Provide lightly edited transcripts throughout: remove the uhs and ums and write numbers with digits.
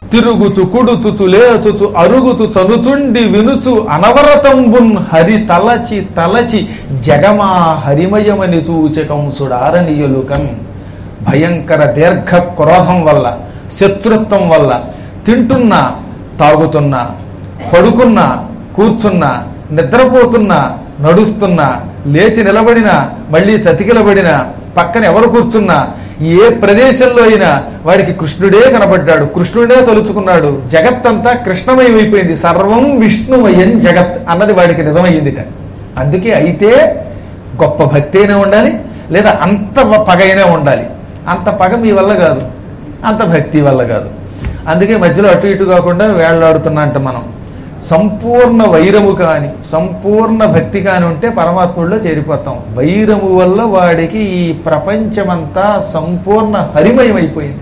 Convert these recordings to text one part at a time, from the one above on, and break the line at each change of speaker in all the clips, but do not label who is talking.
తిరుగుచు కుడుచుచు లేచుచు అరుగుచు చనుచుండి వినుచు అనవరతంబున్ హరి తలచి తలచి జగమా హరిమయమని చూచె కంసుడారనియలుకన్. భయంకర దీర్ఘ క్రోధం వల్ల, శత్రుత్వం వల్ల తింటున్నా, తాగుతున్నా, పడుకున్నా, కూర్చున్నా, నిద్రపోతున్నా, నడుస్తున్నా, లేచి నిలబడినా, మళ్ళీ చతికిలబడినా, పక్కన ఎవరు కూర్చున్నా, ఏ ప్రదేశంలో అయినా వాడికి కృష్ణుడే కనబడ్డాడు, కృష్ణుడే తలుచుకున్నాడు. జగత్తంతా కృష్ణమయమైపోయింది. సర్వం విష్ణుమయం జగత్ అన్నది వాడికి నిజమయ్యిందిట. అందుకే అయితే గొప్ప భక్తి అయినా ఉండాలి, లేదా అంత పగ అయినా ఉండాలి. అంత పగ మీ వల్ల కాదు, అంత భక్తి వల్ల కాదు. అందుకే మధ్యలో అటు ఇటు కాకుండా వేళ్లాడుతున్నా అంట మనం. సంపూర్ణ వైరము కాని, సంపూర్ణ భక్తి కాని ఉంటే పరమాత్ముడిలో చేరిపోతాం. వైరము వల్ల వాడికి ఈ ప్రపంచమంతా సంపూర్ణ హరిమయమైపోయింది.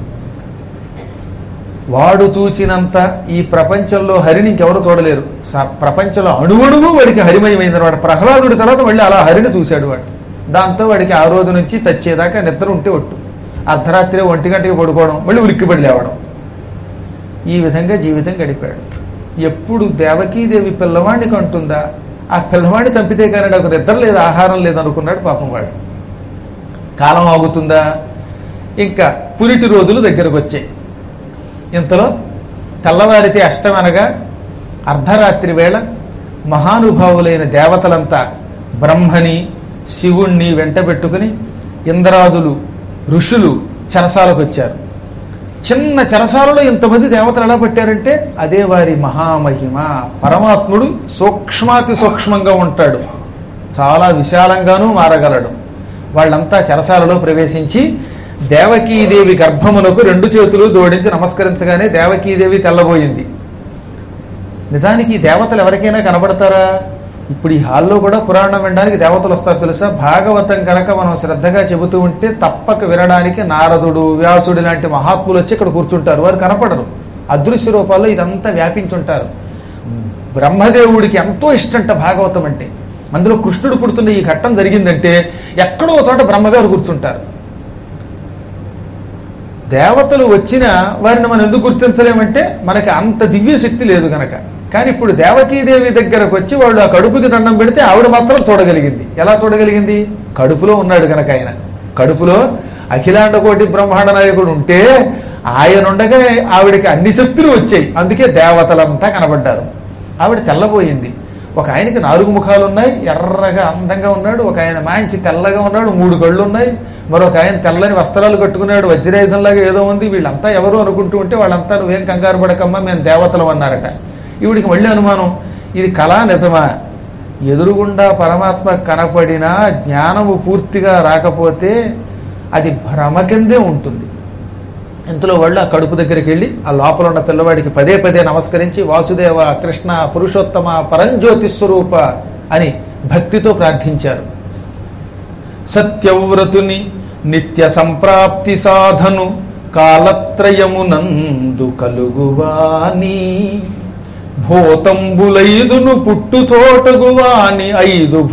వాడు చూచినంత ఈ ప్రపంచంలో హరిని ఇంకెవరు చూడలేరు. ప్రపంచంలో అణువణువు వాడికి హరిమయమైంది అనమాట. ప్రహ్లాదుడి తర్వాత మళ్ళీ అలా హరిని చూశాడు వాడు. దాంతో వాడికి ఆ రోజు నుంచి చచ్చేదాకా నిద్ర ఉంటే ఒట్టు. అర్ధరాత్రి 1 గంటకి పడుకోవడం, మళ్ళీ ఉలిక్కిపడి లేవడం, ఈ విధంగా జీవితం గడిపాడు. ఎప్పుడు దేవకీదేవి పిల్లవాడిని కంటుందా, ఆ పిల్లవాడిని చంపితే కానీ నాకు నిద్ర లేదు, ఆహారం లేదు అనుకున్నాడు పాపం వాడు. కాలం ఆగుతుందా, ఇంకా పురిటి రోజులు దగ్గరకు వచ్చాయి. ఇంతలో తెల్లవారితే అష్టమనగా అర్ధరాత్రి వేళ మహానుభావులైన దేవతలంతా బ్రహ్మని, శివుణ్ణి వెంట పెట్టుకుని ఇంద్రాదులు, ఋషులు చెరసాలకు వచ్చారు. చిన్న చెరసాలలో ఇంతమంది దేవతలు ఎలా పట్టారంటే అదే వారి మహామహిమ. పరమాత్ముడు సూక్ష్మాతి సూక్ష్మంగా ఉంటాడు, చాలా విశాలంగానూ మారగలడు. వాళ్ళంతా చెరసాలలో ప్రవేశించి దేవకీదేవి గర్భమునకు 2 చేతులు జోడించి నమస్కరించగానే దేవకీదేవి తెల్లబోయింది. నిజానికి ఈ దేవతలు ఎవరికైనా కనబడతారా? ఇప్పుడు ఈ హాల్లో కూడా పురాణం వినడానికి దేవతలు వస్తారు తెలుసా. భాగవతం కనుక మనం శ్రద్ధగా చెబుతూ ఉంటే తప్పక వినడానికి నారదుడు, వ్యాసుడు లాంటి మహాత్ములు వచ్చి ఇక్కడ కూర్చుంటారు. వారు కనపడరు, అదృశ్య రూపాల్లో ఇదంతా వ్యాపించుంటారు. బ్రహ్మదేవుడికి ఎంతో ఇష్టంట భాగవతం అంటే. అందులో కృష్ణుడు పుడుతున్న ఈ ఘట్టం జరిగిందంటే ఎక్కడో చోట బ్రహ్మగారు కూర్చుంటారు. దేవతలు వచ్చినా వారిని మనం ఎందుకు గుర్తించలేమంటే మనకి అంత దివ్య శక్తి లేదు కనుక. కానీ ఇప్పుడు దేవకీదేవి దగ్గరకు వచ్చి వాళ్ళు ఆ కడుపుకి దండం పెడితే ఆవిడ మాత్రం చూడగలిగింది. ఎలా చూడగలిగింది? కడుపులో ఉన్నాడు కనుక ఆయన. కడుపులో అఖిలాండ కోటి బ్రహ్మాండ నాయకుడు ఉంటే ఆయన ఉండగా ఆవిడకి అన్ని శక్తులు వచ్చాయి. అందుకే దేవతలంతా కనబడ్డారు. ఆవిడ తెల్లబోయింది. ఒక ఆయనకి 4 ముఖాలు ఉన్నాయి, ఎర్రగా అందంగా ఉన్నాడు. ఒక ఆయన మంచి తెల్లగా ఉన్నాడు, 3 కళ్ళు ఉన్నాయి. మరొక ఆయన తెల్లని వస్త్రాలు కట్టుకున్నాడు, వజ్రాయుధంలాగా ఏదో ఉంది. వీళ్ళంతా ఎవరు అనుకుంటూ ఉంటే వాళ్ళంతా నువ్వేం కంగారు పడకమ్మా, మేము దేవతలం అన్నారట. ఈవిడికి మళ్ళీ అనుమానం, ఇది కళా నిజమా? ఎదురుగుండా పరమాత్మ కనపడినా జ్ఞానము పూర్తిగా రాకపోతే అది భ్రమ కిందే ఉంటుంది. ఇంతలో వాళ్ళు ఆ కడుపు దగ్గరికి వెళ్ళి ఆ లోపల ఉన్న పిల్లవాడికి పదే పదే నమస్కరించి వాసుదేవ, కృష్ణ, పురుషోత్తమ, పరంజ్యోతి స్వరూప అని భక్తితో ప్రార్థించారు. సత్యవ్రతుని నిత్య సంప్రాప్తి సాధను కాలత్రయమునందు కలుగువాని భూతంబులైదును పుట్టు చోటగువాని 5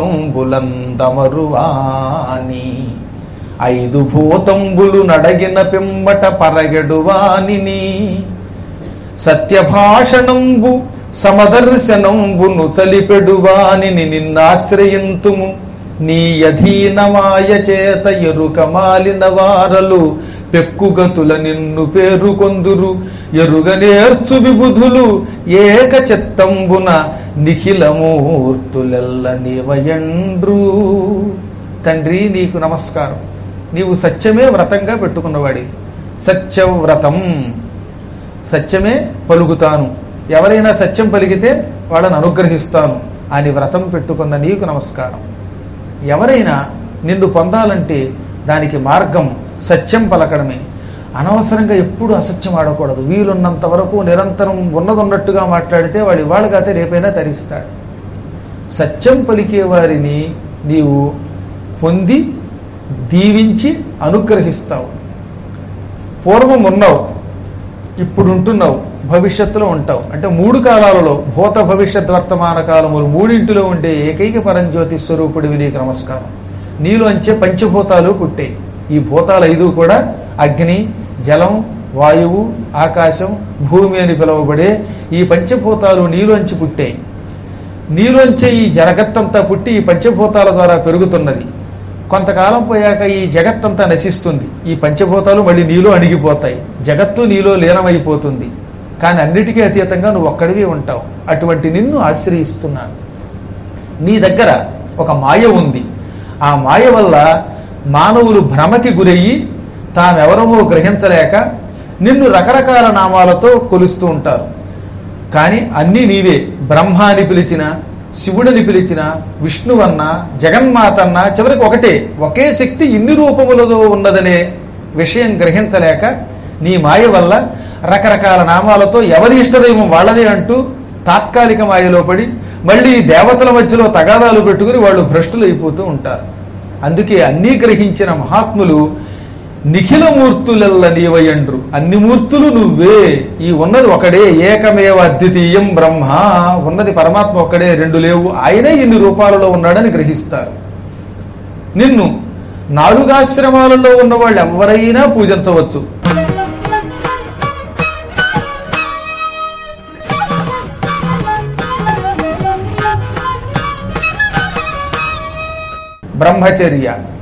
భూతంబులందమరువాని 5 భూతంబులు నడగిన పిమ్మట పరగెడువానిని సత్యభాషణంబు సమదర్శనంబును చలిపెడువానిని నిన్నాశ్రయింతుము నీ అధీనమాయ చేత ఎరుకమాలిన వారలు పెక్కుగతుల నిన్ను పేరుకొందురు ఎరుగ నేర్చు విబుధులు ఏక చిత్తంబున నిఖిలమూర్తులెల్ల నీవయండ్రు. తండ్రి నీకు నమస్కారం. నీవు సత్యమే వ్రతంగా పెట్టుకున్నవాడి. సత్యవ్రతం, సత్యమే పలుకుతాను, ఎవరైనా సత్యం పలికితే వాళ్ళని అనుగ్రహిస్తాను అని వ్రతం పెట్టుకున్న నీకు నమస్కారం. ఎవరైనా నిన్ను పొందాలంటే దానికి మార్గం సత్యం పలకడమే. అనవసరంగా ఎప్పుడు అసత్యం ఆడకూడదు. వీలున్నంత వరకు నిరంతరం ఉన్నదన్నట్టుగా మాట్లాడితే వాడు ఇవాళ కాతే రేపైనా తరిస్తాడు. సత్యం పలికే వారిని నీవు పొంది దీవించి అనుగ్రహిస్తావు. పూర్వం ఉన్నావు, ఇప్పుడు ఉంటున్నావు, భవిష్యత్తులో ఉంటావు. అంటే 3 కాలాలలో భూత భవిష్యత్ వర్తమాన కాలములు 3 ఉండే ఏకైక పరంజ్యోతి స్వరూపుడివి నీకు నమస్కారం. నీలోంచే పంచభూతాలు పుట్టాయి. ఈ భూతాలు 5 కూడా అగ్ని, జలం, వాయువు, ఆకాశం, భూమి అని పిలువబడే ఈ పంచభూతాలు నీలోంచి పుట్టాయి. నీలోంచే ఈ జగత్తంతా పుట్టి ఈ పంచభూతాల ద్వారా పెరుగుతున్నది. కొంతకాలం పోయాక ఈ జగత్తంతా నశిస్తుంది. ఈ పంచభూతాలు మళ్ళీ నీలో అణిగిపోతాయి. జగత్తు నీలో లీనమైపోతుంది. కానీ అన్నిటికీ అతీతంగా నువ్వు ఒక్కడివి ఉంటావు. అటువంటి నిన్ను ఆశ్రయిస్తున్నాను. నీ దగ్గర ఒక మాయ ఉంది. ఆ మాయ వల్ల మానవులు భ్రమకి గురయ్యి తామెవరమో గ్రహించలేక నిన్ను రకరకాల నామాలతో కొలుస్తూ ఉంటారు. కానీ అన్నీ నీవే. బ్రహ్మ అని పిలిచిన, శివుడిని పిలిచిన, విష్ణువన్న, జగన్మాతన్న చివరికి ఒకటే. ఒకే శక్తి ఇన్ని రూపములతో ఉన్నదనే విషయం గ్రహించలేక నీ మాయ వల్ల రకరకాల నామాలతో ఎవరి ఇష్టదైవం వాళ్ళదే అంటూ తాత్కాలిక మాయలో పడి మళ్ళీ దేవతల మధ్యలో తగాదాలు పెట్టుకుని వాళ్ళు భ్రష్టులు అయిపోతూ ఉంటారు. అందుకే అన్నీ గ్రహించిన మహాత్ములు నిఖిల మూర్తులెల్ల నీవయండ్రు. అన్ని మూర్తులు నువ్వే. ఈ ఉన్నది ఒకడే. ఏకమేవ అద్వితీయం బ్రహ్మ. ఉన్నది పరమాత్మ ఒక్కడే, రెండు లేవు. ఆయనే ఇన్ని రూపాలలో ఉన్నాడని గ్రహిస్తారు. నిన్ను 4 ఆశ్రమాలలో ఉన్న వాళ్ళు ఎవరైనా పూజించవచ్చు. బ్రహ్మచర్య,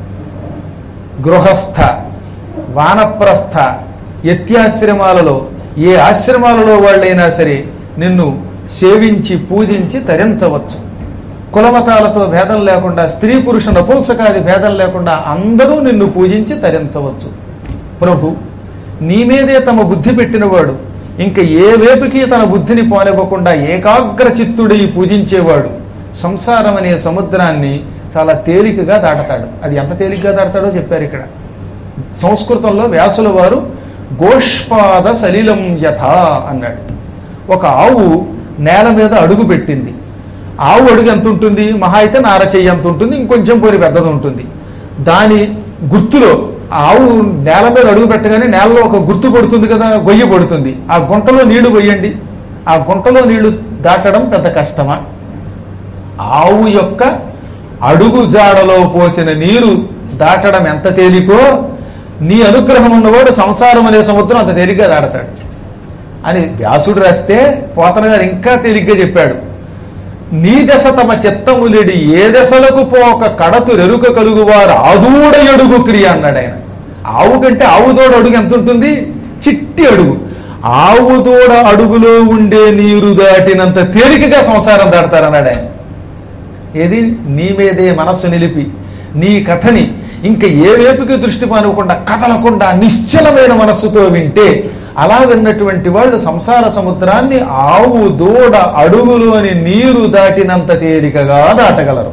గృహస్థ, వానప్రస్థ, యత్యాశ్రమాలలో ఏ ఆశ్రమాలలో వాళ్ళైనా సరే నిన్ను సేవించి పూజించి తరించవచ్చు. కులమతాలతో భేదం లేకుండా, స్త్రీ పురుష నపుంసకాది భేదం లేకుండా అందరూ నిన్ను పూజించి తరించవచ్చు. ప్రభు, నీ మీదే తమ బుద్ధి పెట్టినవాడు, ఇంక ఏ వేపుకి తన బుద్ధిని పోనివ్వకుండా ఏకాగ్ర చిత్తుడై పూజించేవాడు సంసారం అనే సముద్రాన్ని చాలా తేలికగా దాటతాడు. అది ఎంత తేలికగా దాటతాడో చెప్పారు ఇక్కడ. సంస్కృతంలో వ్యాసుల వారు గోష్పాద సలిలం యథా అన్నాడు. ఒక ఆవు నేల మీద అడుగు పెట్టింది. ఆవు అడుగు ఎంత ఉంటుంది? మహా అయితే నారచెయ్యి ఎంత ఉంటుంది, ఇంకొంచెం పోయి పెద్దది ఉంటుంది. దాని గుర్తులో ఆవు నేల మీద అడుగు పెట్టగానే నేలలో ఒక గుర్తు పడుతుంది కదా, గొయ్యి పడుతుంది. ఆ గుంటలో నీళ్లు పోయండి. ఆ గుంటలో నీళ్లు దాటడం పెద్ద కష్టమా? ఆవు యొక్క అడుగు జాడలో పోసిన నీరు దాటడం ఎంత తేలికో, నీ అనుగ్రహం ఉన్నవాడు సంసారం అనే సముద్రం అంత తేలిగ్గా దాడతాడు అని వ్యాసుడు రాస్తే, పోతన గారు ఇంకా తేలిగ్గా చెప్పాడు. నీ దశ తమ చిత్తములేడి ఏ దశలకు పోక కడతు రెరుక కలుగువారు ఆదూడ అడుగు క్రియ అన్నాడు ఆయన. ఆవు కంటే ఆవుదోడ అడుగు ఎంత ఉంటుంది? చిట్టి అడుగు. ఆవుదోడ అడుగులో ఉండే నీరు దాటినంత తేలికగా సంసారం దాడతారన్నాడు ఆయన. ఏది? నీ మీదే మనస్సు నిలిపి నీ కథని ఇంకా ఏ వేపుకి దృష్టి పానివ్వకుండా కదలకుండా నిశ్చలమైన మనస్సుతో వింటే, అలా విన్నటువంటి వాళ్ళు సంసార సముద్రాన్ని ఆవు దూడ అడుగులోని నీరు దాటినంత తేలికగా దాటగలరు.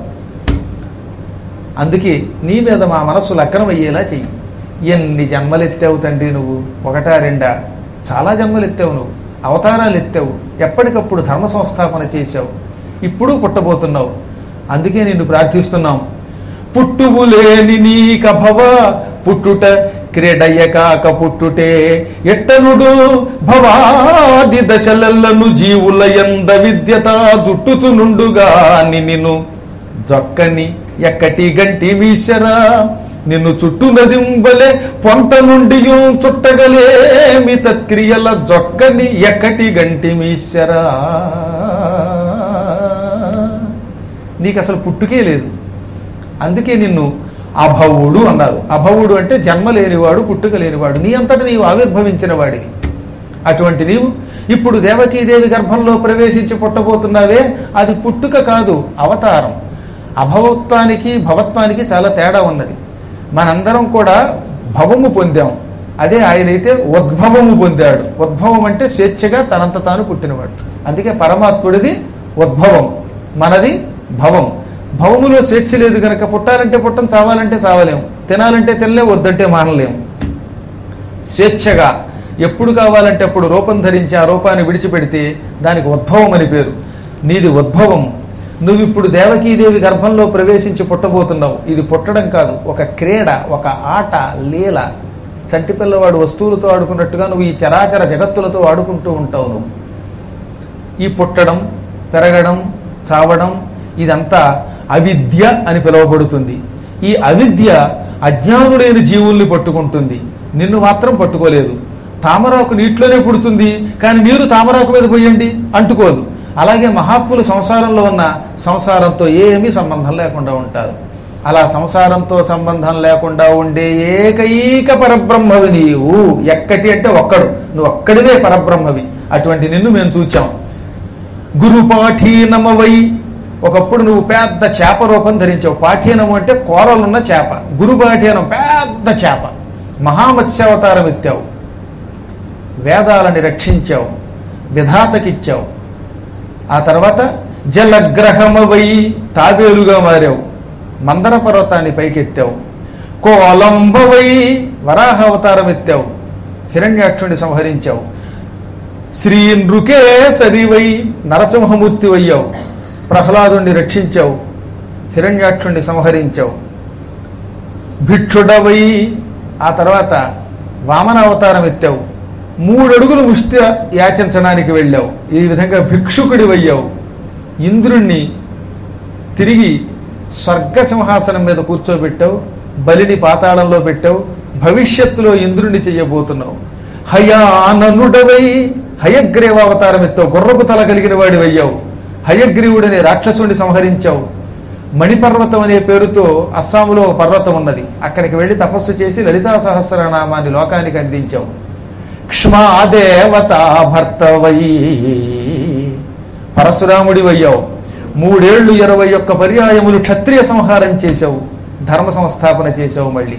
అందుకే నీ మీద మా మనస్సు లగ్నమయ్యేలా చెయ్యి. ఎన్ని జన్మలెత్తావు తండ్రి నువ్వు? 1, 2? చాలా జన్మలెత్తావు నువ్వు. అవతారాలు ఎత్తావు. ఎప్పటికప్పుడు ధర్మ సంస్థాపన చేశావు. ఇప్పుడు పుట్టబోతున్నావు. అందుకే నిన్ను ప్రార్థిస్తున్నాం. పుట్టువులేని నీకభవ పుట్టుట క్రీడయ్యకాక పుట్టుటే ఎట్టనుడు భవాది దశలెల్లను జీవుల ఎంద విద్యత జుట్టుచునుండుగా నిన్ను జొక్కని ఎక్కటి గంటి మీసరా నిన్ను చుట్టూ నదింబలే పొంత నుండి చుట్టగలేమి తత్క్రియల జొక్కని ఎక్కటి గంటి మీసరా. నీకు అసలు పుట్టుకే లేదు. అందుకే నిన్ను అభవుడు అన్నారు. అభవుడు అంటే జన్మ లేనివాడు, పుట్టుక లేనివాడు. నీ అంతటా నీవు ఆవిర్భవించిన వాడివి. అటువంటి నీవు ఇప్పుడు దేవకీదేవి గర్భంలో ప్రవేశించి పుట్టబోతున్నావే, అది పుట్టుక కాదు, అవతారం. అభవత్వానికి భవత్వానికి చాలా తేడా ఉన్నది. మనందరం కూడా భవము పొందాం. అదే ఆయనైతే ఉద్భవము పొందాడు. ఉద్భవం అంటే స్వేచ్ఛగా తనంత తాను పుట్టినవాడు. అందుకే పరమాత్ముడిది ఉద్భవం, మనది భవం. భవములో స్వేచ్ఛ లేదు కనుక పుట్టాలంటే పుట్టం, చావాలంటే చావలేము, తినాలంటే తినలేము, వద్దంటే మానలేము. స్వేచ్ఛగా ఎప్పుడు కావాలంటే అప్పుడు రూపం ధరించి ఆ రూపాన్ని విడిచిపెడితే దానికి ఉద్భవం అని పేరు. నీది ఉద్భవం. నువ్వు ఇప్పుడు దేవకీదేవి గర్భంలో ప్రవేశించి పుట్టబోతున్నావు. ఇది పుట్టడం కాదు, ఒక క్రీడ, ఒక ఆట, లీల. చంటి పిల్లవాడు వస్తువులతో ఆడుకున్నట్టుగా నువ్వు ఈ చరాచర జగత్తులతో ఆడుకుంటూ ఉంటావు. నువ్వు ఈ పుట్టడం, పెరగడం, చావడం ఇదంతా అవిద్య అని పిలువబడుతుంది. ఈ అవిద్య అజ్ఞానులైన జీవుల్ని పట్టుకుంటుంది, నిన్ను మాత్రం పట్టుకోలేదు. తామరాకు నీటిలోనే పుడుతుంది, కానీ నీరు తామరాకు మీద పోయండి అంటుకోదు. అలాగే మహాత్ములు సంసారంలో ఉన్న సంసారంతో ఏమీ సంబంధం లేకుండా ఉంటారు. అలా సంసారంతో సంబంధం లేకుండా ఉండే ఏకైక పరబ్రహ్మవి నీవు. ఎక్కటి అంటే ఒక్కడు, నువ్వు ఒక్కడివే పరబ్రహ్మవి. అటువంటి నిన్ను మేము చూచాం. గురుపాఠీనమవై, ఒకప్పుడు నువ్వు పెద్ద చేప రూపం ధరించావు. పాఠీనము అంటే కూరలున్న చేప, గురుపాఠీనం పెద్ద చేప. మహామత్స్యావతారం ఎత్తావు, వేదాలని రక్షించావు, విధాతకిచ్చావు. ఆ తర్వాత జలగ్రహమవై, తాబేలుగా మారావు, మందర పర్వతాన్ని పైకెత్తావు. కోలంబవై, వరాహ అవతారం ఎత్తావు, హిరణ్యాక్షుని సంహరించావు. శ్రీ నృకేసరివై, నరసింహమూర్తి అయ్యావు, ప్రహ్లాదుని రక్షించావు, హిరణ్యాక్షుణ్ణి సంహరించావు. భిక్షుడవై, ఆ తర్వాత వామన అవతారం ఎత్తావు, 3 అడుగులు ముష్టి యాచించడానికి వెళ్ళావు. ఈ విధంగా భిక్షుకుడివయ్యావు. ఇంద్రుణ్ణి తిరిగి స్వర్గ సింహాసనం మీద కూర్చోబెట్టావు, బలిని పాతాళంలో పెట్టావు, భవిష్యత్తులో ఇంద్రుణ్ణి చెయ్యబోతున్నావు. హయాననుడవై, హయగ్రీవ అవతారం ఎత్తావు, గుర్రపు తల కలిగిన వాడివయ్యావు. హయగ్రీవుడనే రాక్షసుని సంహరించావు. మణిపర్వతం అనే పేరుతో అస్సాములో ఒక పర్వతం ఉన్నది, అక్కడికి వెళ్ళి తపస్సు చేసి లలితా సహస్రనామాన్ని లోకానికి అందించావు. క్ష్మాదేవతా భర్తవై, పరశురాముడివయ్యావు. 3 ఏళ్లు 21 పర్యాయములు క్షత్రియ సంహారం చేశావు, ధర్మ సంస్థాపన చేశావు. మళ్ళీ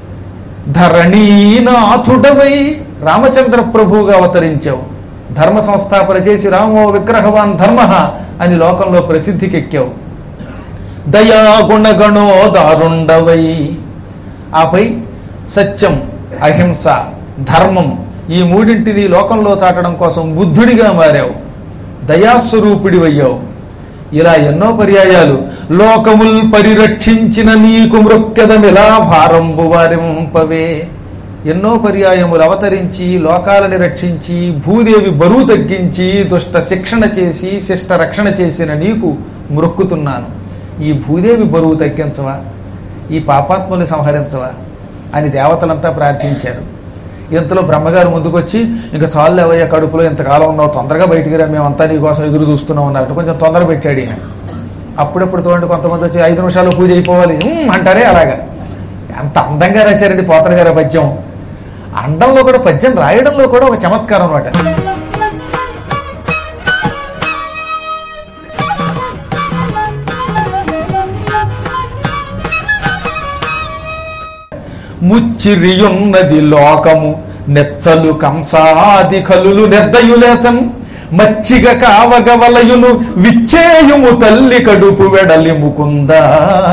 ధరణీనాథుడవై, రామచంద్ర ప్రభువుగా అవతరించావు. ధర్మ సంస్థాపన చేసి రామో విగ్రహవాన్ ధర్మ అని లోకంలో ప్రసిద్ధికెక్కావు. దయాగుణగణో దారుండవై, ఆపై సత్యం, అహింస, ధర్మం ఈ 3ంటిని లోకంలో చాటడం కోసం బుద్ధుడిగా మారావు, దయాస్వరూపుడివయ్యావు. ఇలా ఎన్నో పర్యాయాలు లోకముల్ పరిరక్షించిన నీకు మృక్కెదమిలా భారంబు వారింపవే. ఎన్నో పర్యాయములు అవతరించి లోకాలని రక్షించి భూదేవి బరువు తగ్గించి దుష్ట శిక్షణ చేసి శిష్ట రక్షణ చేసిన నీకు మొక్కుతున్నాను. ఈ భూదేవి బరువు తగ్గించవా, ఈ పాపాత్ముని సంహరించవా అని దేవతలంతా ప్రార్థించారు. ఇంతలో బ్రహ్మగారు ముందుకొచ్చి, ఇంకా చాలు అవయ్య, కడుపులో ఇంతకాలం ఉన్నావు, తొందరగా బయటికి రా, మేమంతా నీ కోసం ఎదురు చూస్తున్నాం అన్నట్టు కొంచెం తొందర పెట్టాడు ఈయన. అప్పుడప్పుడు చూడండి కొంతమంది వచ్చి 5 నిమిషాలు పూజ అయిపోవాలి అంటారే, అలాగా అంత అందంగా రాశారండి పోతన గారి పద్యం. అండంలో కూడా పద్యం రాయడంలో కూడా ఒక చమత్కారం అన్నమాట. ముచ్చిరియున్నది లోకము నెచ్చలు కంసాది కలులు నిర్దయులేచం మచ్చిగ కావగవలయును విచ్చేయుము తల్లి కడుపు వెడలి ముకుందా.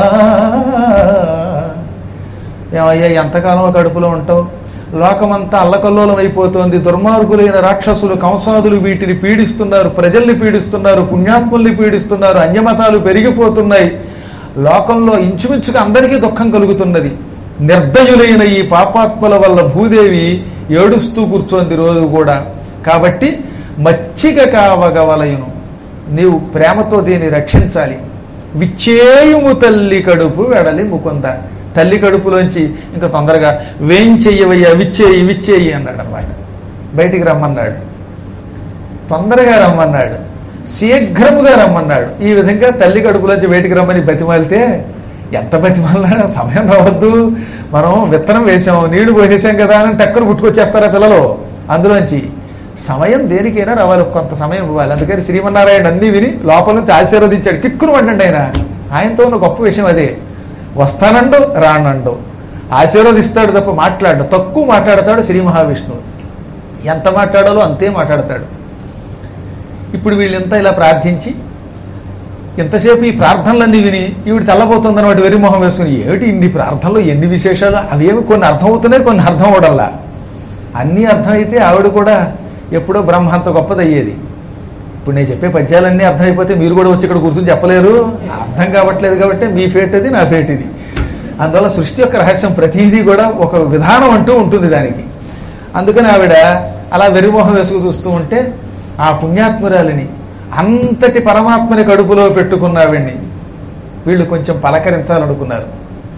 ఏమయ్యా, ఎంతకాలం కడుపులో ఉంటావు? లోకమంతా అల్లకల్లోలం అయిపోతోంది. దుర్మార్గులైన రాక్షసులు కంసాదులు వీటిని పీడిస్తున్నారు, ప్రజల్ని పీడిస్తున్నారు, పుణ్యాత్ముల్ని పీడిస్తున్నారు, అన్యమతాలు పెరిగిపోతున్నాయి. లోకంలో ఇంచుమించుగా అందరికీ దుఃఖం కలుగుతున్నది. నిర్దయులైన ఈ పాపాత్మల వల్ల భూదేవి ఏడుస్తూ కూర్చోంది రోజు కూడా. కాబట్టి మచ్చిక కావగవలయును, నీవు ప్రేమతో దీన్ని రక్షించాలి. విచ్చేయుము తల్లి కడుపు వెడలి ముకుంద, తల్లి కడుపులోంచి ఇంకా తొందరగా వేయించెయ్యవయ్యా, విచ్చేయి విచ్చేయి అన్నాడు అన్నమాట. బయటికి రమ్మన్నాడు, తొందరగా రమ్మన్నాడు, శీఘ్రముగా రమ్మన్నాడు. ఈ విధంగా తల్లి కడుపులోంచి బయటికి రమ్మని బతిమాలితే, ఎంత బతిమాలన్నా సమయం రావద్దు, మనం విత్తనం వేసాం, నీళ్లు పోసేసాం కదా అని టక్కును పుట్టుకొచ్చేస్తారా పిల్లలు. అందులోంచి సమయం దేనికైనా రావాలి, కొంత సమయం ఇవ్వాలి. అందుకని శ్రీమన్నారాయణ అన్నీ విని లోపల నుంచి ఆశీర్వదించాడు. కిక్కును పడండి ఆయనతో ఉన్న గొప్ప విషయం అదే. వస్తానండు రానండు, ఆశీర్వదిస్తాడు తప్ప మాట్లాడు, తక్కువ మాట్లాడతాడు శ్రీ మహావిష్ణువు. ఎంత మాట్లాడాలో అంతే మాట్లాడతాడు. ఇప్పుడు వీళ్ళంతా ఇలా ప్రార్థించి ఎంతసేపు ఈ ప్రార్థనలన్నీ విని ఈవిడ తెల్లబోతుందని వాటి వెరిమొహం వేసుకుని, ఏమిటి ఇన్ని ప్రార్థనలు, ఎన్ని విశేషాలు, అవేమి కొన్ని అర్థం అవుతున్నాయి, కొన్ని అర్థం అవడంలా. అన్నీ అర్థమైతే ఆవిడ కూడా ఎప్పుడో బ్రహ్మంత గొప్పది అయ్యేది. ఇప్పుడు నేను చెప్పే పద్యాలన్నీ అర్థమైపోతే మీరు కూడా వచ్చి ఇక్కడ కూర్చొని చెప్పలేరు. అర్థం కావట్లేదు కాబట్టి మీ ఫేట్ అది, నా ఫేట్ ఇది. అందువల్ల సృష్టి యొక్క రహస్యం ప్రతిదీ కూడా ఒక విధానం అంటూ ఉంటుంది దానికి. అందుకని ఆవిడ అలా వెరిమొహం వేసుకు చూస్తూ ఉంటే ఆ పుణ్యాత్మురాలిని, అంతటి పరమాత్మని కడుపులో పెట్టుకున్నావిని వీళ్ళు కొంచెం పలకరించాలనుకున్నారు.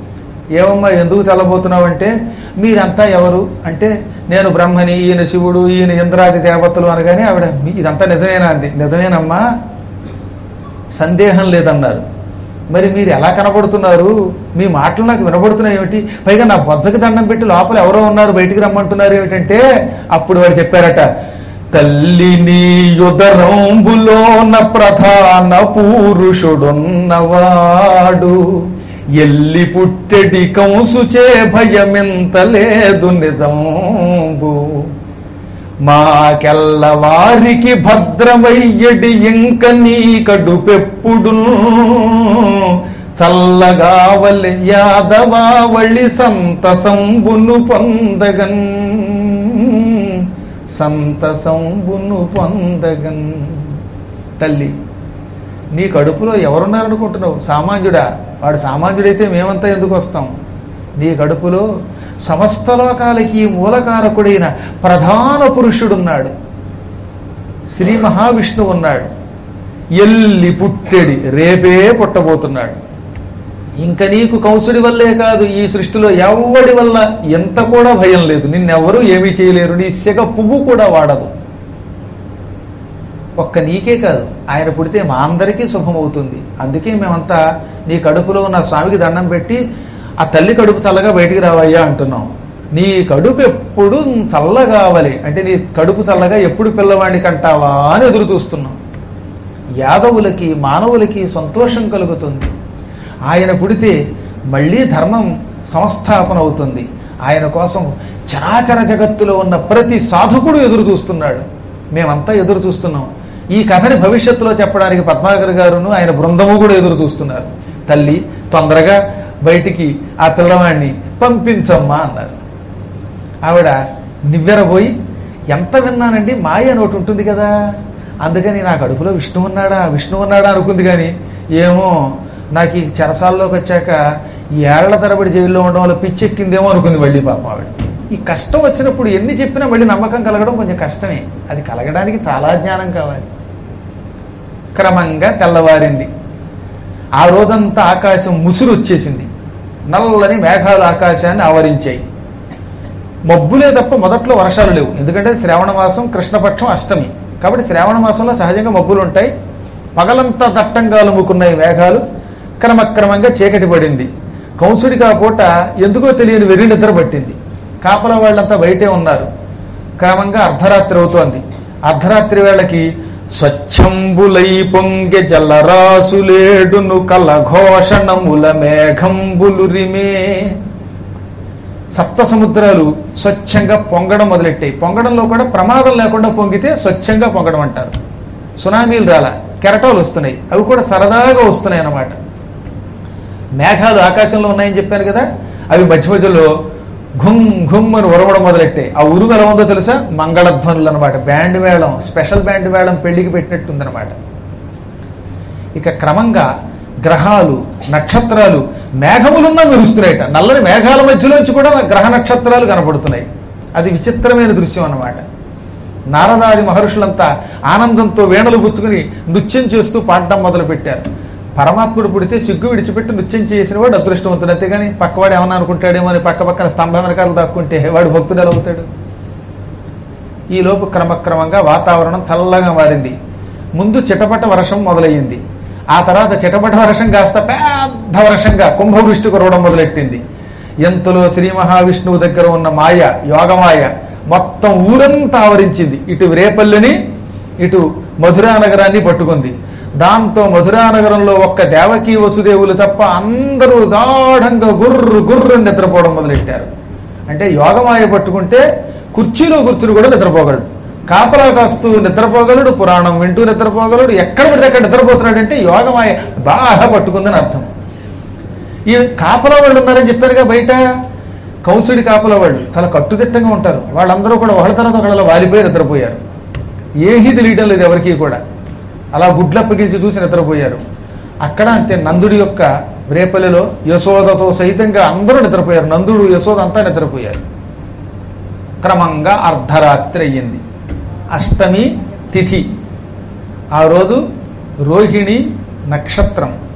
ఏమమ్మా ఎందుకు తెల్లబోతున్నావు అంటే, మీరంతా ఎవరు అంటే, నేను బ్రహ్మని, ఈయన శివుడు, ఈయన ఇంద్రాది దేవతలు అనగానే ఆవిడ ఇదంతా నిజమేనా అంది. నిజమేనమ్మా, సందేహం లేదన్నారు. మరి మీరు ఎలా కనబడుతున్నారు, మీ మాటలు నాకు వినబడుతున్నాయి ఏమిటి, పైగా నా బొజ్జకి దండం పెట్టి లోపల ఎవరో ఉన్నారు బయటికి రమ్మంటున్నారు ఏమిటంటే, అప్పుడు వాడు చెప్పారట, తల్లిని యుదరంబులోన ప్రధాన పురుషుడున్నవాడు, ఎల్లి పుట్టెడి కంసుచే భయమెంత లేదు నిజంబు, మాకెల్ల వారికి భద్రమయ్యడి ఇంక నీ కడుపెప్పుడు, చల్లగావలి యాదవావళి సంతసంబును పొందగన్, సంతసంబును పొందగన్. తల్లి, నీ కడుపులో ఎవరున్నారనుకుంటున్నావు? సామాన్యుడా? వాడు సామాన్యుడైతే మేమంతా ఎందుకు వస్తాం? నీ కడుపులో సమస్త లోకాలకి మూలకారకుడైన ప్రధాన పురుషుడున్నాడు, శ్రీ మహావిష్ణువు ఉన్నాడు. ఎల్లి పుట్టెడి, రేపే పుట్టబోతున్నాడు. ఇంక నీకు కంసుడి వల్లే కాదు, ఈ సృష్టిలో ఎవడి వల్ల ఎంత కూడా భయం లేదు. నిన్నెవరూ ఏమీ చేయలేరు. నీ సెగ పువ్వు కూడా వాడదు. ఒక్క నీకే కాదు, ఆయన పుడితే మా అందరికీ శుభమవుతుంది. అందుకే మేమంతా నీ కడుపులో ఉన్న స్వామికి దండం పెట్టి, ఆ తల్లి కడుపు చల్లగా బయటికి రావయ్యా అంటున్నాం. నీ కడుపు ఎప్పుడు చల్లగావాలి అంటే, నీ కడుపు చల్లగా ఎప్పుడు పిల్లవాడిని కంటావా అని ఎదురు చూస్తున్నాం. యాదవులకి మానవులకి సంతోషం కలుగుతుంది. ఆయన పుడితే మళ్ళీ ధర్మం సంస్థాపన అవుతుంది. ఆయన కోసం చరాచర జగత్తులో ఉన్న ప్రతి సాధకుడు ఎదురు చూస్తున్నాడు. మేమంతా ఎదురు చూస్తున్నాం. ఈ కథని భవిష్యత్తులో చెప్పడానికి పద్మాకర్ గారును ఆయన బృందము కూడా ఎదురు చూస్తున్నారు. తల్లి, తొందరగా బయటికి ఆ పిల్లవాడిని పంపించమ్మా అన్నారు. ఆవిడ నివ్వెరబోయి, ఎంత విన్నానండి, మాయ అని ఒకటి ఉంటుంది కదా, అందుకని నా కడుపులో విష్ణు ఉన్నాడా అనుకుంది. కానీ ఏమో నాకు ఈ చెరసాల్లోకి వచ్చాక ఏళ్ల తరబడి జైల్లో ఉండడం వల్ల పిచ్చెక్కిందేమో అనుకుంది మళ్ళీ పాపం ఆవిడ. ఈ కష్టం వచ్చినప్పుడు ఎన్ని చెప్పినా మళ్ళీ నమ్మకం కలగడం కొంచెం కష్టమే. అది కలగడానికి చాలా జ్ఞానం కావాలి. క్రమంగా తెల్లవారింది. ఆ రోజంతా ఆకాశం ముసురు వచ్చేసింది. నల్లని మేఘాలు ఆకాశాన్ని ఆవరించాయి. మబ్బులే తప్ప మొదట్లో వర్షాలు లేవు. ఎందుకంటే శ్రావణ మాసం కృష్ణపక్షం అష్టమి కాబట్టి శ్రావణ మాసంలో సహజంగా మబ్బులు ఉంటాయి. పగలంతా దట్టంగా అలుముకున్నాయి మేఘాలు. క్రమక్రమంగా చీకటి పడింది. కంసుడికి ఆ పూట ఎందుకో తెలియని వెర్రి నిద్ర పట్టింది. కాపల వాళ్ళంతా బయటే ఉన్నారు. క్రమంగా అర్ధరాత్రి అవుతోంది. అర్ధరాత్రి వేళకి స్వచ్ఛంబులై పొంగె జలరాసులేడును కలఘోషణముల మేఘంబులురిమే. సప్త సముద్రాలు స్వచ్ఛంగా పొంగడం మొదలెట్టాయి. పొంగడంలో కూడా ప్రమాదం లేకుండా పొంగితే స్వచ్ఛంగా పొంగడం అంటారు. సునామీలు రాలా, కెరటాలు వస్తున్నాయి. అవి కూడా సరదాగా వస్తున్నాయి అన్నమాట. మేఘాలు ఆకాశంలో ఉన్నాయని చెప్పాను కదా, అవి మధ్య మధ్యలో ఘుమ్ ఘుమ్ అని ఉరవడం మొదలెట్టాయి. ఆ ఉరుము ఎలా ఉందో తెలుసా? మంగళధ్వనులు అనమాట. బ్యాండ్ మేళం, స్పెషల్ బ్యాండ్ మేళం పెళ్లికి పెట్టినట్టుందనమాట. ఇక క్రమంగా గ్రహాలు, నక్షత్రాలు మేఘములున్నా మెరుస్తున్నాయట. నల్లని మేఘాల మధ్యలోంచి కూడా గ్రహ నక్షత్రాలు కనపడుతున్నాయి. అది విచిత్రమైన దృశ్యం అన్నమాట. నారదాది మహర్షులంతా ఆనందంతో వీణలు పుచ్చుకుని నృత్యం చేస్తూ పాడడం మొదలుపెట్టారు. పరమాత్ముడు పుడితే సిగ్గు విడిచిపెట్టి నృత్యం చేసిన వాడు అదృష్టవంతుడు. అంతేగాని పక్కవాడు ఏమన్నా అనుకుంటాడేమో అని పక్కన స్తంభం వెనకాల దాక్కుంటే వాడు భక్తుడు ఎలా అవుతాడు? ఈలోపు క్రమక్రమంగా వాతావరణం చల్లగా మారింది. ముందు చిటపట వర్షం మొదలయ్యింది. ఆ తర్వాత చిటపట వర్షం కాస్త పెద్ద వర్షంగా కుంభవృష్టి కురవడం మొదలెట్టింది. ఎంతలో శ్రీ మహావిష్ణువు దగ్గర ఉన్న మాయ, యోగమాయ మొత్తం ఊరంతా ఆవరించింది. ఇటు రేపల్లిని, ఇటు మధురా నగరాన్ని పట్టుకుంది. దాంతో మధురా నగరంలో ఒక్క దేవకీ వసుదేవులు తప్ప అందరూ గాఢంగా గుర్రు నిద్రపోవడం మొదలెట్టారు. అంటే యోగమాయ పట్టుకుంటే కుర్చీలో కూర్చుని కూడా నిద్రపోగలడు, కాపలా కాస్తూ నిద్రపోగలడు, పురాణం వింటూ నిద్రపోగలడు. ఎక్కడ పడితే అక్కడ నిద్రపోతున్నాడంటే యోగమాయ బాగా పట్టుకుందని అర్థం. ఈ కాపలా వాళ్ళు ఉన్నారని చెప్పారుగా బయట, కంసుడి కాపలా వాళ్ళు చాలా కట్టుదిట్టంగా ఉంటారు. వాళ్ళందరూ కూడా ఒకళ్ళ తర్వాత ఒకళ్ళ వాలిపోయి నిద్రపోయారు. ఏమీ తెలియడం లేదు ఎవరికి కూడా. అలా గుడ్లప్పగించి చూసి నిద్రపోయారు. అక్కడ అంతే నందుడి యొక్క రేపల్లిలో యశోదతో సహితంగా అందరూ నిద్రపోయారు. నందుడు, యశోద అంతా నిద్రపోయారు. క్రమంగా అర్ధరాత్రి అయ్యింది. అష్టమి తిథి. ఆ రోజు రోహిణి నక్షత్రం.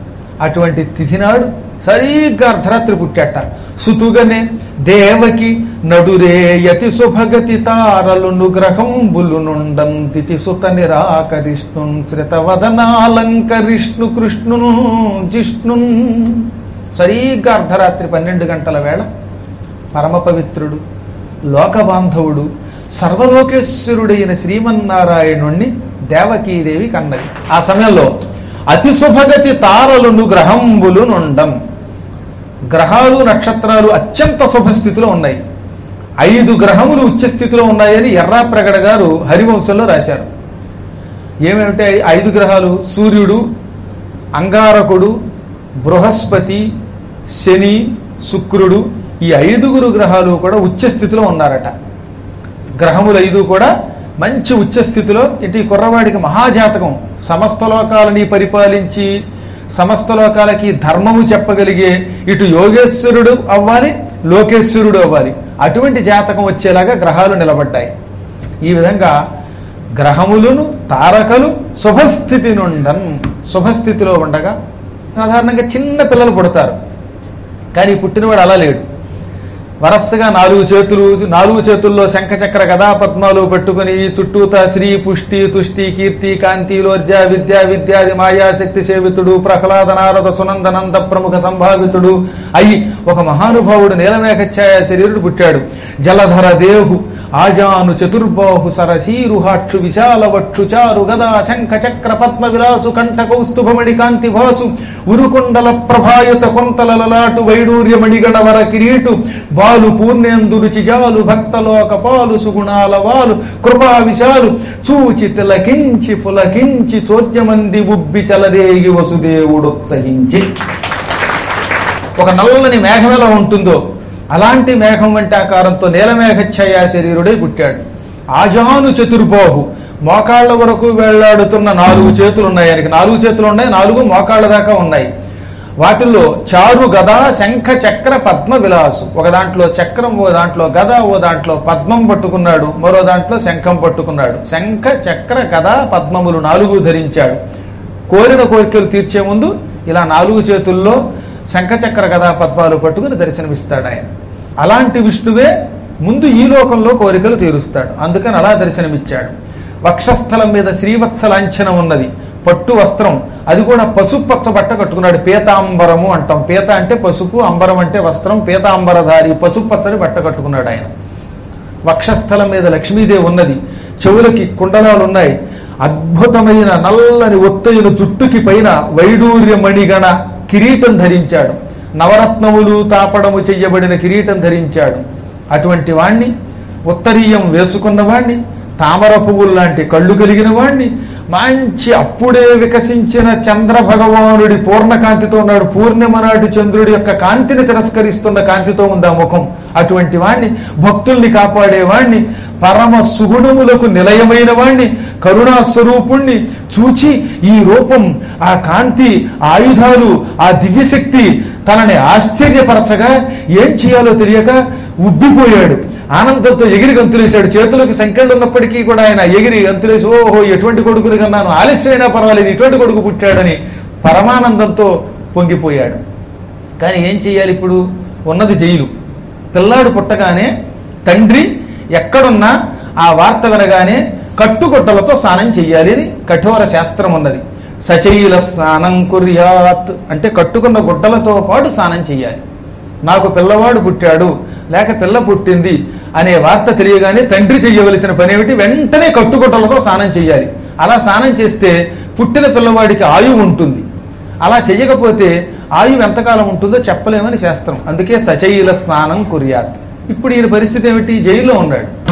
అటువంటి తిథి నాడు సరిగ్గా అర్ధరాత్రి పుట్టాట. సుతుగనే దేవకి నడురే యతి సుభగతి తారలును గ్రహంబులు నుండం తిథి సుత నిరాకరిష్ణున్ శ్రితవదనాలంకరిష్ణు కృష్ణును జిష్ణున్. సరిగ్గా అర్ధరాత్రి 12 గంటల వేళ పరమ పవిత్రుడు, లోకబాంధవుడు, సర్వలోకేశ్వరుడైన శ్రీమన్నారాయణుణ్ణి దేవకీదేవి కన్నది. ఆ సమయంలో అతి శుభగతి తారలును గ్రహంబులు నుండం, గ్రహాలు నక్షత్రాలు అత్యంత శుభస్థితిలో ఉన్నాయి. 5 గ్రహములు ఉచ్చస్థితిలో ఉన్నాయని ఎర్రాప్రగడ గారు హరివంశంలో రాశారు. ఏమేమిటి 5 గ్రహాలు? సూర్యుడు, అంగారకుడు, బృహస్పతి, శని, శుక్రుడు. ఈ 5 గ్రహాలు కూడా ఉచ్చస్థితిలో ఉన్నారట. గ్రహములు 5 కూడా మంచి ఉచ్చస్థితిలో. ఇటు ఈ కుర్రవాడికి మహాజాతకం, సమస్త లోకాలని పరిపాలించి సమస్త లోకాలకి ధర్మము చెప్పగలిగే ఇటు యోగేశ్వరుడు అవ్వాలి, లోకేశ్వరుడు అవ్వాలి. అటువంటి జాతకం వచ్చేలాగా గ్రహాలు నిలబడ్డాయి. ఈ విధంగా గ్రహములను తారకలు శుభస్థితి నుండన్, శుభస్థితిలో ఉండగా సాధారణంగా చిన్న పిల్లలు పుడతారు. కానీ పుట్టినవాడు అలా లేడు. వరసగా 4 చేతుల్లో శంఖచక్ర గదా పద్మాలు పెట్టుకుని చుట్టూతా శ్రీ పుష్టి తుష్టి కీర్తి కాంతి లోర్జ విద్యా విద్యాది మాయాశక్తి సేవితుడు ప్రహ్లాద నారద సునందనంద ప్రముఖ సంభావితుడు అయి ఒక మహానుభావుడు నీలమేఘఛాయ శరీరుడు పుట్టాడు. జలధర దేహు ఆజాను చతుర్బాహు సరసీరుహాక్షు విశాలవక్షు చారు గదా శంఖ చక్ర పద్మ విలాసు కంఠ కౌస్తుభమణి కాంతి భాసు ఉరుకొండల ప్రభాయుత కొంతల లలాటు వైడూర్యమణిగణ వర కిరీటు బాలు పూర్ణేందులు చిజాలు భక్తలోక పాలు సుగుణాల వాలు కృపా విశాలు చూచి తిలకించి పులకించి చోద్యమంది ఉబ్బి చలరేగి వసుదేవుడోత్సహించి. ఒక నల్లని మేఘం ఎలా ఉంటుందో అలాంటి మేఘం వంటి ఆకారంతో నీలమేఘఛాయ శరీరుడై పుట్టాడు. ఆజాను చతుర్బాహు, మోకాళ్ల వరకు వెళ్లాడుతున్న 4 చేతులు ఉన్నాయి. ఆయనకి 4 చేతులు ఉన్నాయి, 4 మోకాళ్ల దాకా ఉన్నాయి. వాటిల్లో చారు గదా శంఖ చక్ర పద్మ విలాసు, ఒక దాంట్లో చక్రం, ఓ దాంట్లో గద, ఓ దాంట్లో పద్మం పట్టుకున్నాడు, మరో దాంట్లో శంఖం పట్టుకున్నాడు. శంఖ చక్ర గదా పద్మములు 4 ధరించాడు. కోరిన కోరికలు తీర్చే ముందు ఇలా 4 చేతుల్లో శంఖచక్ర గదా పద్మాలు పట్టుకుని దర్శనమిస్తాడు ఆయన. అలాంటి విష్ణువే ముందు ఈ లోకంలో కోరికలు తీరుస్తాడు. అందుకని అలా దర్శనమిచ్చాడు. వక్షస్థలం మీద శ్రీవత్స లాంఛనం ఉన్నది, పట్టు వస్త్రం, అది కూడా పసుపు పచ్చ బట్ట కట్టుకున్నాడు. పీతాంబరము అంటాం. పీత అంటే పసుపు, అంబరం అంటే వస్త్రం. పీతాంబరధారి పసుపు పచ్చని బట్ట కట్టుకున్నాడు ఆయన. వక్షస్థలం మీద లక్ష్మీదేవి ఉన్నది. చెవులకి కుండలాలు ఉన్నాయి. అద్భుతమైన నల్లని ఒత్తైన జుట్టుకి పైన వైడూర్యమణిగణ కిరీటం ధరించాడు. నవరత్నములు తాపడము చెయ్యబడిన కిరీటం ధరించాడు. అటువంటి వాణ్ణి, ఉత్తరీయం వేసుకున్న వాణ్ణి, తామర పువ్వులు లాంటి కళ్ళు కలిగిన వాణ్ణి, మంచి అప్పుడే వికసించిన చంద్ర భగవానుడి పూర్ణకాంతితో ఉన్నాడు. పూర్ణిమ నాటి చంద్రుడి యొక్క కాంతిని తిరస్కరిస్తున్న కాంతితో ఉంది ఆ ముఖం. అటువంటి వాణ్ణి, భక్తుల్ని కాపాడేవాణ్ణి, పరమ సుగుణములకు నిలయమైన వాణ్ణి, కరుణాస్వరూపుణ్ణి చూచి ఈ రూపం, ఆ కాంతి, ఆయుధాలు, ఆ దివ్యశక్తి తనని ఆశ్చర్యపరచగా ఏం చేయాలో తెలియక ఉబ్బిపోయాడు. ఆనందంతో ఎగిరి గంతులేశాడు. చేతులకు సంఖ్యలు ఉన్నప్పటికీ కూడా ఆయన ఎగిరి గంతులేసి, ఓహో ఎటువంటి కొడుకుని కన్నాను, ఆలస్యమైనా పర్వాలేదు, ఇటువంటి కొడుకు పుట్టాడని పరమానందంతో పొంగిపోయాడు. కానీ ఏం చెయ్యాలి ఇప్పుడు? ఉన్నది జైలు. పిల్లాడు పుట్టగానే తండ్రి ఎక్కడున్నా ఆ వార్త వినగానే కట్టుగొడ్డలతో స్నానం చెయ్యాలి అని కఠోర శాస్త్రం ఉన్నది. సచైల స్నానం కుర్యాత్ అంటే కట్టుకున్న గుడ్డలతో పాటు స్నానం చెయ్యాలి. నాకు పిల్లవాడు పుట్టాడు లేక పిల్ల పుట్టింది అనే వార్త తెలియగానే తండ్రి చెయ్యవలసిన పని ఏమిటి? వెంటనే కట్టుగుడ్డలతో స్నానం చెయ్యాలి. అలా స్నానం చేస్తే పుట్టిన పిల్లవాడికి ఆయువు ఉంటుంది. అలా చెయ్యకపోతే ఆయువు ఎంతకాలం ఉంటుందో చెప్పలేమని శాస్త్రం. అందుకే సచైల స్నానం కుర్యాత్. ఇప్పుడు ఈయన పరిస్థితి ఏమిటి? జైల్లో ఉన్నాడు.